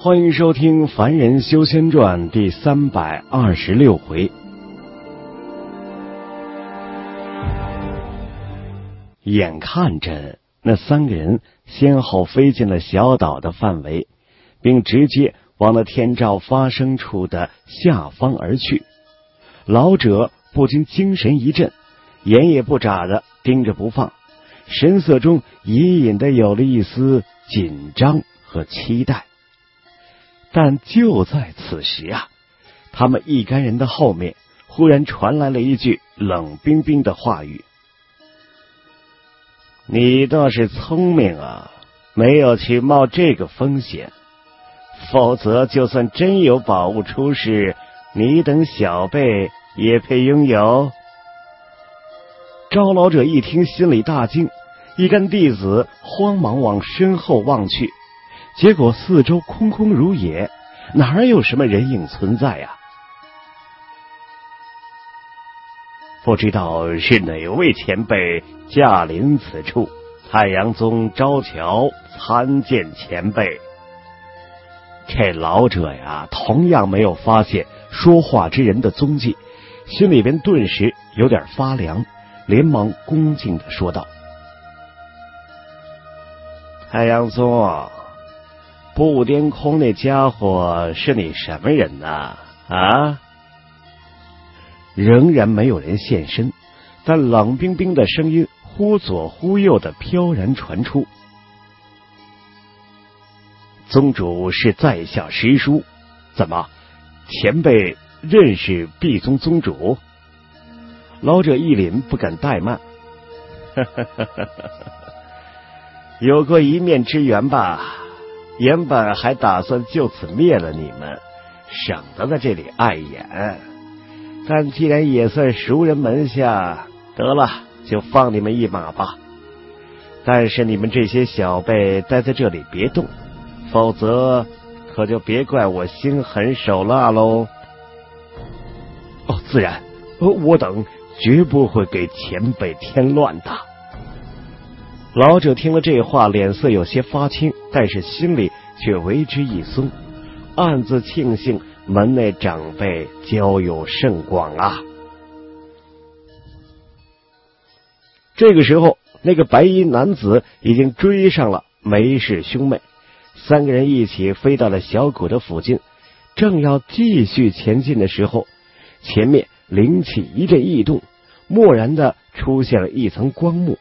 欢迎收听《凡人修仙传》第326回。眼看着那三个人先后飞进了小岛的范围，并直接往那天照发生处的下方而去，老者不禁精神一振，眼也不眨的盯着不放，神色中隐隐的有了一丝紧张和期待。但就在此时啊，他们一干人的后面忽然传来了一句冷冰冰的话语：你倒是聪明啊，没有去冒这个风险，否则就算真有宝物出世，你等小辈也配拥有。招老者一听心里大惊，一干弟子慌忙往身后望去，结果四周空空如也，哪有什么人影存在呀？不知道是哪位前辈驾临此处，太阳宗招乔参见前辈。这老者呀，同样没有发现说话之人的踪迹，心里边顿时有点发凉，连忙恭敬地说道：太阳宗，不颠空那家伙是你什么人呢？啊？仍然没有人现身，但冷冰冰的声音忽左忽右的飘然传出：宗主是在下师叔，怎么前辈认识毕宗宗主？老者一脸不敢怠慢，有过一面之缘吧，原本还打算就此灭了你们，省得在这里碍眼，但既然也算熟人门下，得了，就放你们一马吧。但是你们这些小辈待在这里别动，否则可就别怪我心狠手辣喽。哦，自然，我等绝不会给前辈添乱的。老者听了这话，脸色有些发青，但是心里却为之一松，暗自庆幸门内长辈交友甚广啊。这个时候，那个白衣男子已经追上了梅氏兄妹，三个人一起飞到了小谷的附近，正要继续前进的时候，前面灵气一阵异动，蓦然的出现了一层光幕。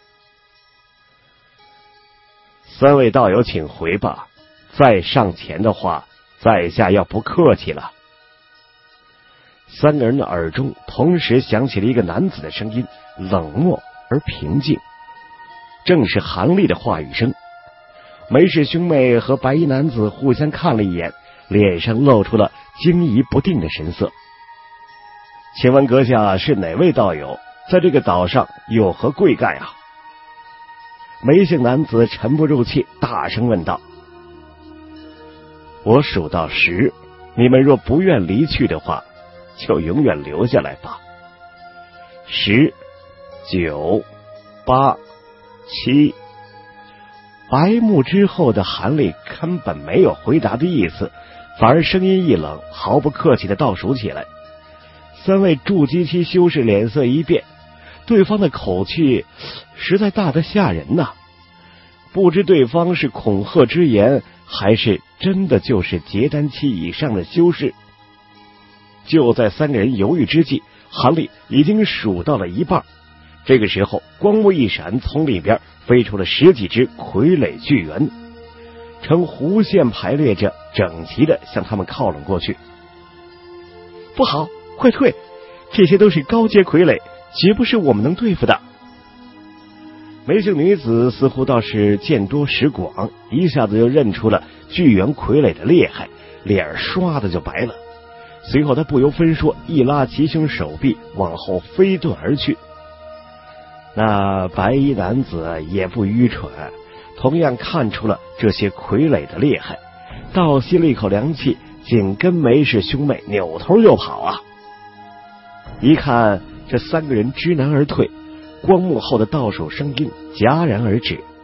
三位道友请回吧，再上前的话，在下要不客气了。三个人的耳中同时响起了一个男子的声音，冷漠而平静，正是韩立的话语声。梅氏兄妹和白衣男子互相看了一眼，脸上露出了惊疑不定的神色。请问阁下是哪位道友，在这个岛上有何贵干啊？梅姓男子沉不住气，大声问道：我数到10，你们若不愿离去的话，就永远留下来吧。10、9、8、7。白幕之后的韩立根本没有回答的意思，反而声音一冷，毫不客气的倒数起来。三位筑基期修士脸色一变，对方的口气实在大得吓人呐，不知对方是恐吓之言，还是真的就是结丹期以上的修士。就在三个人犹豫之际，韩立已经数到了一半。这个时候，光幕一闪，从里边飞出了10几只傀儡巨猿，呈弧线排列着，整齐的向他们靠拢过去。不好，快退！这些都是高阶傀儡，绝不是我们能对付的。梅姓女子似乎倒是见多识广，一下子就认出了巨猿傀儡的厉害，脸唰的就白了。随后他不由分说，一拉齐胸手臂，往后飞遁而去。那白衣男子也不愚蠢，同样看出了这些傀儡的厉害，倒吸了一口凉气，紧跟梅氏兄妹扭头就跑啊！一看这三个人知难而退，光幕后的倒数声音戛然而止，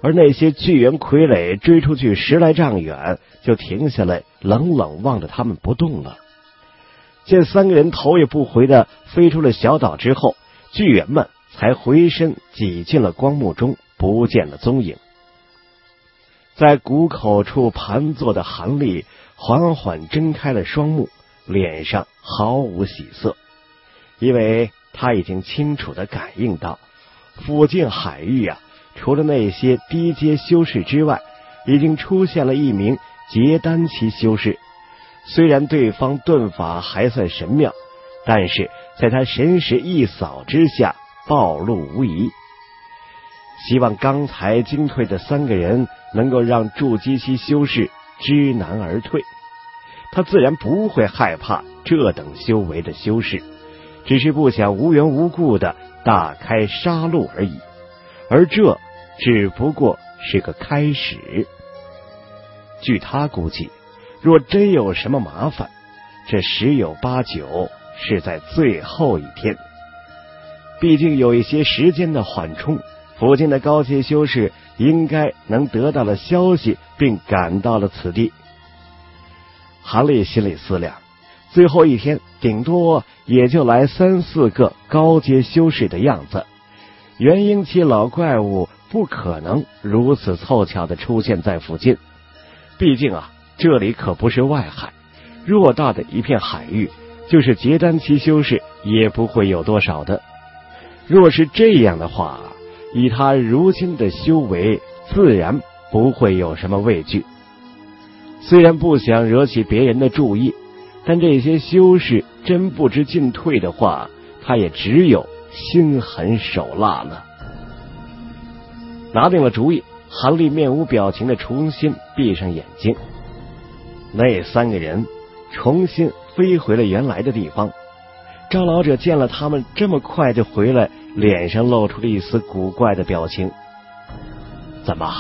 而那些巨猿傀儡追出去10来丈远，就停下来，冷冷望着他们不动了。见3个人头也不回的飞出了小岛之后，巨猿们才回身挤进了光幕中，不见了踪影。在谷口处盘坐的韩立缓缓睁开了双目，脸上毫无喜色，因为他已经清楚地感应到附近海域除了那些低阶修士之外，已经出现了一名结丹期修士。虽然对方遁法还算神妙，但是在他神识一扫之下，暴露无遗。希望刚才惊退的3个人能够让筑基期修士知难而退。他自然不会害怕这等修为的修士，只是不想无缘无故的大开杀戮而已，而这只不过是个开始。据他估计，若真有什么麻烦，这十有八九是在最后一天。毕竟有一些时间的缓冲，附近的高阶修士应该能得到了消息，并赶到了此地。韩立心里思量，最后一天顶多也就来3、4个高阶修士的样子，元婴期老怪物不可能如此凑巧的出现在附近。毕竟这里可不是外海，偌大的一片海域，就是结丹期修士也不会有多少的。若是这样的话，以他如今的修为，自然不会有什么畏惧。虽然不想惹起别人的注意，但这些修士真不知进退的话，他也只有心狠手辣了。拿定了主意，韩立面无表情的重新闭上眼睛。那3个人重新飞回了原来的地方。赵老者见了他们这么快就回来，脸上露出了一丝古怪的表情。怎么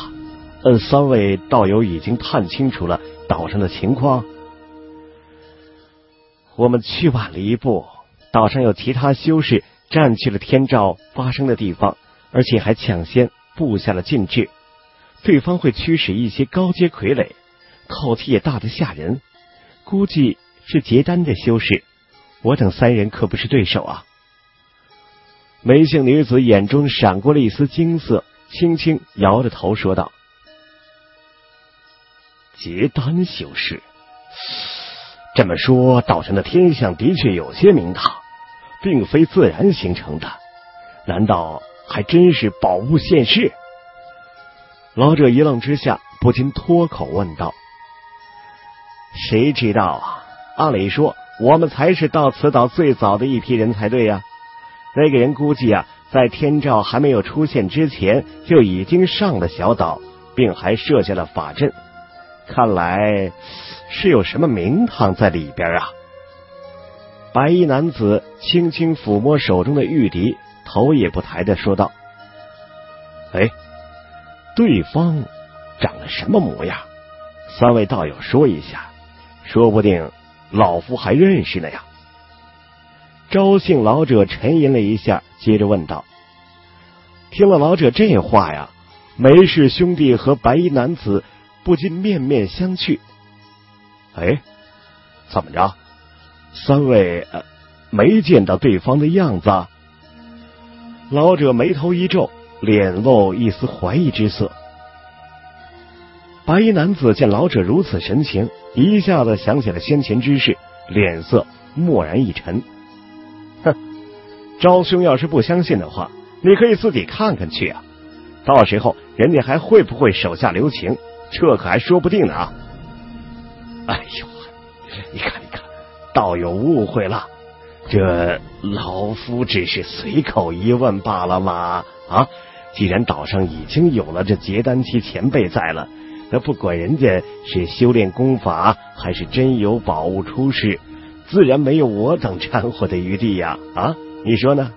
，3位道友已经探清楚了岛上的情况？我们去晚了一步，岛上有其他修士占据了天照发生的地方，而且还抢先布下了禁制。对方会驱使一些高阶傀儡，口气也大得吓人，估计是结丹的修士，我等3人可不是对手啊。梅姓女子眼中闪过了一丝惊色，轻轻摇着头说道：结丹修士，这么说岛上的天象的确有些名堂，并非自然形成的，难道还真是宝物现世？老者一愣之下，不禁脱口问道：谁知道啊？按理说我们才是到此岛最早的一批人才对呀。那个人估计在天照还没有出现之前就已经上了小岛，并还设下了法阵，看来是有什么名堂在里边啊。白衣男子轻轻抚摸手中的玉笛，头也不抬地说道：对方长了什么模样？3位道友说一下，说不定老夫还认识呢呀。昭姓老者沉吟了一下，接着问道。听了老者这话梅氏兄弟和白衣男子不禁面面相觑。怎么着？3位没见到对方的样子？老者眉头一皱，脸露一丝怀疑之色。白衣男子见老者如此神情，一下子想起了先前之事，脸色蓦然一沉。昭兄要是不相信的话，你可以自己看看去啊，到时候人家还会不会手下留情，这可还说不定呢啊。你看，道友误会了，这老夫只是随口一问罢了嘛。既然岛上已经有了这结丹期前辈在了，那不管人家是修炼功法还是真有宝物出世，自然没有我等掺和的余地呀。你说呢？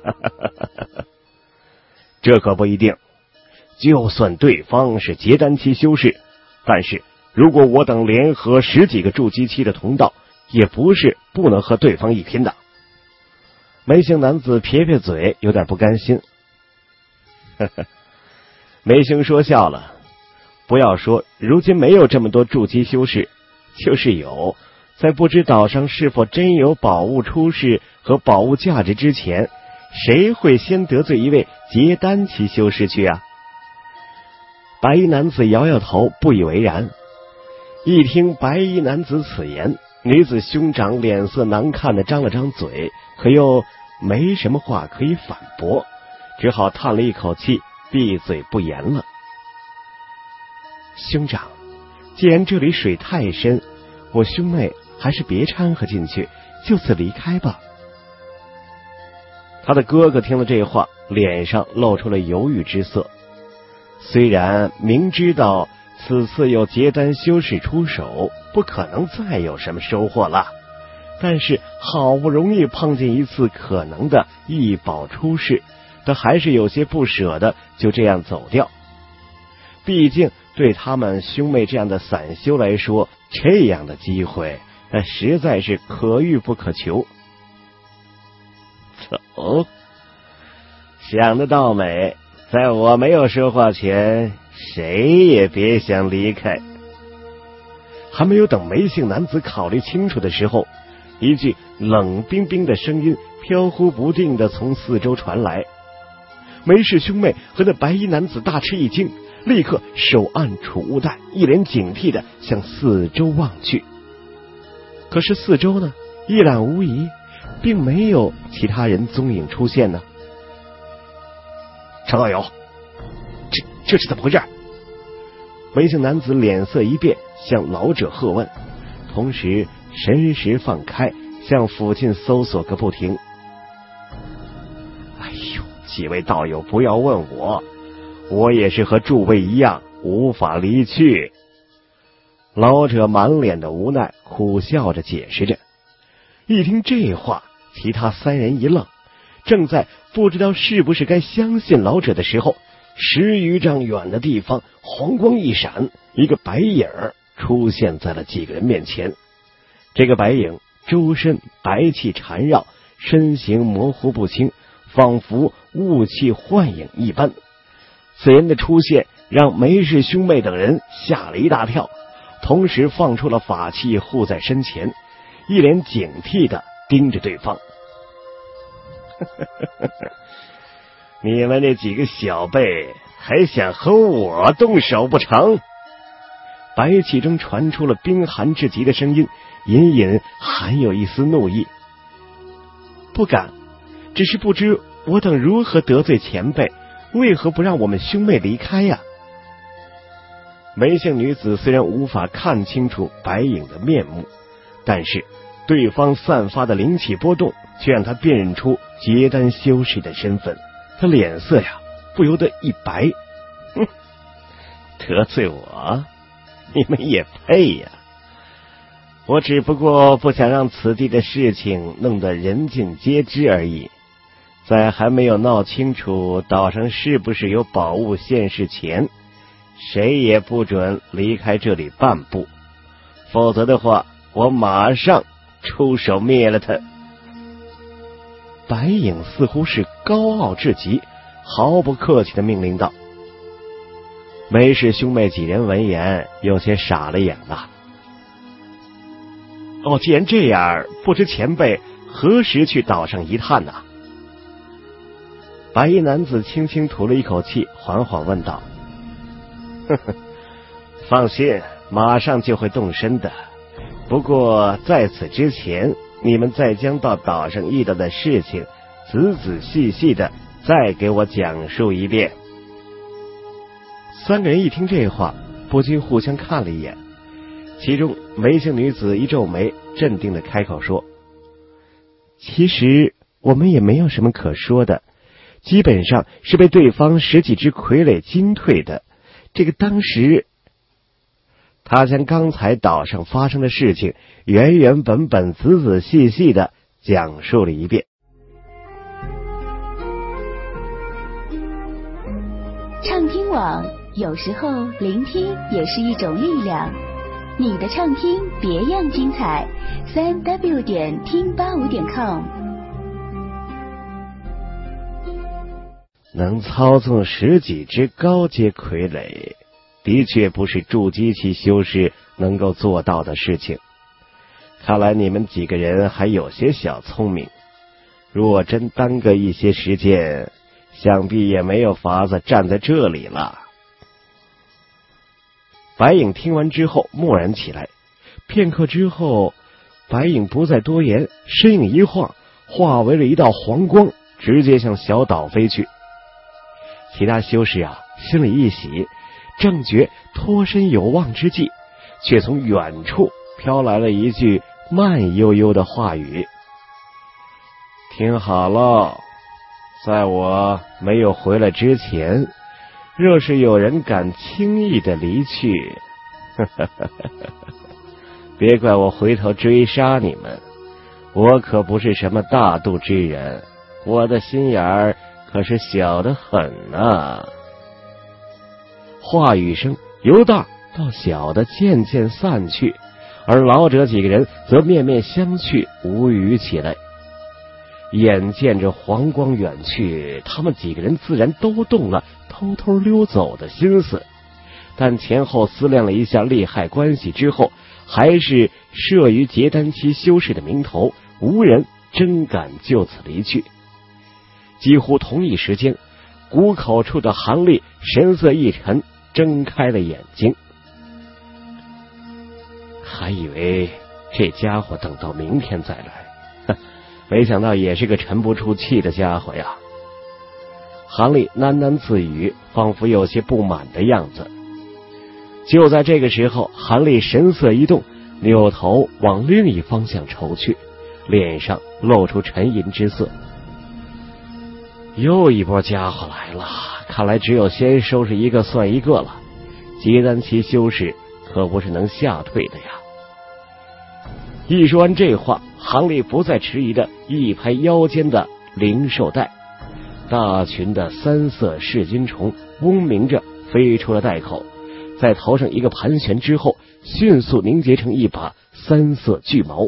这可不一定，就算对方是结丹期修士，但是如果我等联合10几个筑基期的同道，也不是不能和对方一拼的。梅姓男子撇撇嘴，有点不甘心。 梅兄说笑了，不要说如今没有这么多筑基修士，就是有，在不知岛上是否真有宝物出世和宝物价值之前，谁会先得罪一位结丹期修士去啊？白衣男子摇摇头，不以为然。一听白衣男子此言，女子兄长脸色难看的张了张嘴，可又没什么话可以反驳，只好叹了一口气，闭嘴不言了。兄长，既然这里水太深，我兄妹还是别掺和进去，就此离开吧。他的哥哥听了这话，脸上露出了犹豫之色。虽然明知道此次有结丹修士出手，不可能再有什么收获了，但是好不容易碰见一次可能的异宝出世，他还是有些不舍得就这样走掉。毕竟对他们兄妹这样的散修来说，这样的机会那实在是可遇不可求。走，想得到美，在我没有说话前，谁也别想离开。还没有等梅姓男子考虑清楚的时候，一句冷冰冰的声音飘忽不定的从四周传来。梅氏兄妹和那白衣男子大吃一惊，立刻手按储物袋，一脸警惕的向四周望去。可是四周呢，一览无遗，并没有其他人踪影出现呢。常道友，这是怎么回事？梅姓男子脸色一变，向老者喝问，同时神识放开，向附近搜索个不停。哎呦，几位道友不要问我也是和诸位一样无法离去。老者满脸的无奈，苦笑着解释着。一听这话，其他三人一愣，正在不知道是不是该相信老者的时候，10余丈远的地方黄光一闪，一个白影出现在了几个人面前。这个白影周身白气缠绕，身形模糊不清，仿佛雾气幻影一般。此人的出现让梅氏兄妹等人吓了一大跳，同时放出了法器护在身前，一脸警惕的盯着对方。你们那几个小辈还想和我动手不成？白气中传出了冰寒至极的声音，隐隐含有一丝怒意。不敢，只是不知我等如何得罪前辈，为何不让我们兄妹离开呀？梅姓女子虽然无法看清楚白影的面目，但是对方散发的灵气波动却让她辨认出结丹修士的身份。她脸色呀不由得一白。哼，得罪我，你们也配呀？我只不过不想让此地的事情弄得人尽皆知而已。在还没有闹清楚岛上是不是有宝物现世前，谁也不准离开这里半步，否则的话，我马上出手灭了他。白影似乎是高傲至极，毫不客气的命令道。梅氏兄妹几人闻言有些傻了眼了。既然这样，不知前辈何时去岛上一探呢？白衣男子轻轻吐了一口气，缓缓问道。呵呵，放心，马上就会动身的。不过在此之前，你们再将到岛上遇到的事情仔仔细细的再给我讲述一遍。三个人一听这话，不禁互相看了一眼。其中梅姓女子一皱眉，镇定的开口说：其实我们也没有什么可说的，基本上是被对方10几只傀儡惊退的。这个当时，他将刚才岛上发生的事情原原本本仔仔细细的讲述了一遍。 畅听网，有时候聆听也是一种力量。你的畅听别样精彩，3w 点听85.com。 能操纵10几只高阶傀儡，的确不是筑基期修士能够做到的事情。看来你们几个人还有些小聪明，若真耽搁一些时间，想必也没有法子站在这里了。白影听完之后默然起来，片刻之后，白影不再多言，身影一晃，化为了一道黄光，直接向小岛飞去。其他修士心里一喜，正觉脱身有望之际，却从远处飘来了一句慢悠悠的话语：听好了，在我没有回来之前，若是有人敢轻易的离去，别怪我回头追杀你们，我可不是什么大度之人，我的心眼儿可是小得很啊。话语声由大到小的渐渐散去，而老者几个人则面面相觑，无语起来。眼见着黄光远去，他们几个人自然都动了偷偷溜走的心思，但前后思量了一下利害关系之后，还是慑于结丹期修士的名头，无人真敢就此离去。几乎同一时间，谷口处的韩立神色一沉，睁开了眼睛。还以为这家伙等到明天再来，没想到也是个沉不住气的家伙呀。韩立喃喃自语，仿佛有些不满的样子。就在这个时候，韩立神色一动，扭头往另一方向瞅去，脸上露出沉吟之色。又一波家伙来了，看来只有先收拾一个算一个了。结丹期修士可不是能吓退的呀。一说完这话，韩立不再迟疑的一拍腰间的灵兽带，大群的3色噬金虫嗡鸣着飞出了带口，在头上一个盘旋之后，迅速凝结成一把3色巨矛。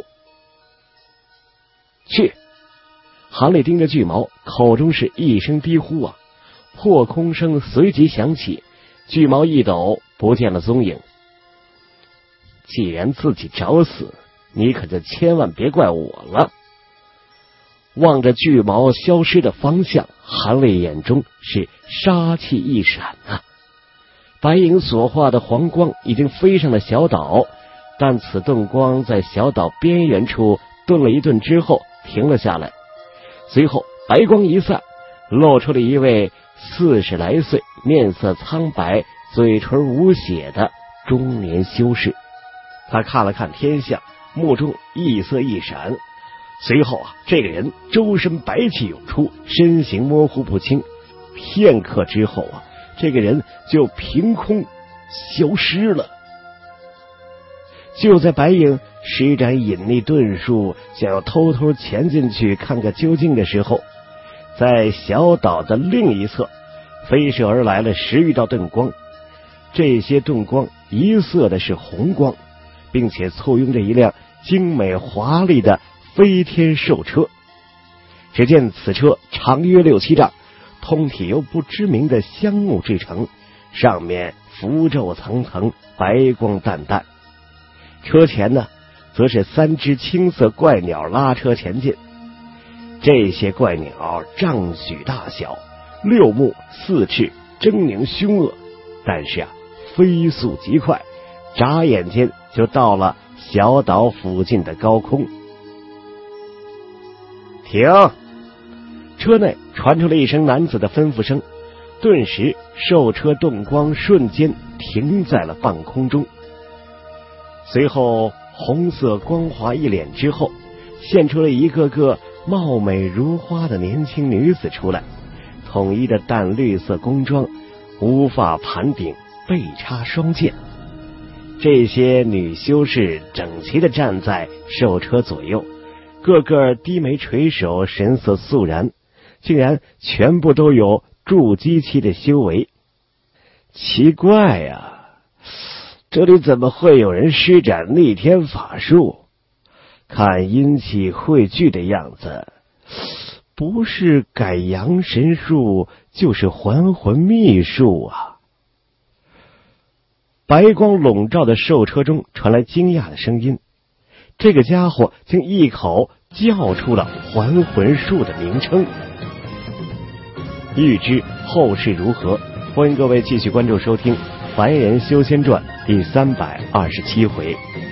去！韩立盯着巨矛，口中是一声低呼啊，破空声随即响起，巨矛一抖，不见了踪影。既然自己找死，你可就千万别怪我了。望着巨矛消失的方向，韩立眼中是杀气一闪啊。白影所化的黄光已经飞上了小岛，但此盾光在小岛边缘处顿了一顿之后停了下来，随后白光一散，露出了一位40来岁、面色苍白、嘴唇无血的中年修士。他看了看天象，目中异色一闪，随后这个人周身白气涌出，身形模糊不清，片刻之后这个人就凭空消失了。就在白影施展隐匿遁术，想要偷偷潜进去看个究竟的时候，在小岛的另一侧飞射而来了10余道盾光，这些盾光一色的是红光，并且簇拥着一辆精美华丽的飞天兽车。只见此车长约6、7丈，通体由不知名的香木制成，上面符咒层层，白光淡淡。车前呢，则是3只青色怪鸟拉车前进。这些怪鸟丈许大小，6目4翅，狰狞凶恶，但是飞速极快，眨眼间就到了小岛附近的高空。停！车内传出了一声男子的吩咐声，顿时兽车盾光瞬间停在了半空中。随后红色光华一脸之后，现出了一个个貌美如花的年轻女子出来，统一的淡绿色宫装，乌发盘顶，背插双剑。这些女修士整齐地站在兽车左右，个个低眉垂首，神色肃然，竟然全部都有筑基期的修为。奇怪呀，这里怎么会有人施展逆天法术？看阴气汇聚的样子， 不是改阳神术，就是还魂秘术啊！白光笼罩的兽车中传来惊讶的声音，这个家伙竟一口叫出了还魂术的名称。欲知后事如何，欢迎各位继续关注收听《凡人修仙传》第327回。